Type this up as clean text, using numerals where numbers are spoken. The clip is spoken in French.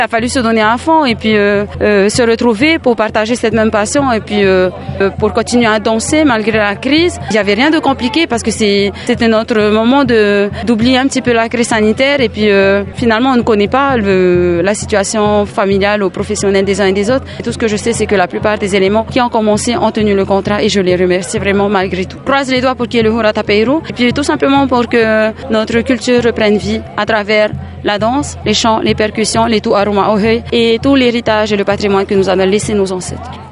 Il a fallu se donner à fond et puis se retrouver pour partager cette même passion et puis pour continuer à danser malgré la crise. Il n'y avait rien de compliqué parce que c'était notre moment d'oublier un petit peu la crise sanitaire et puis finalement on ne connaît pas la situation familiale ou professionnelle des uns et des autres. Et tout ce que je sais, c'est que la plupart des éléments qui ont commencé ont tenu le contrat et je les remercie vraiment malgré tout. Je croise les doigts pour qu'il y ait le Hura Tapeiru et puis tout simplement pour que notre culture reprenne vie à travers la danse, les chants, les percussions, les tuaruma ohei et tout l'héritage et le patrimoine que nous avons laissé nos ancêtres.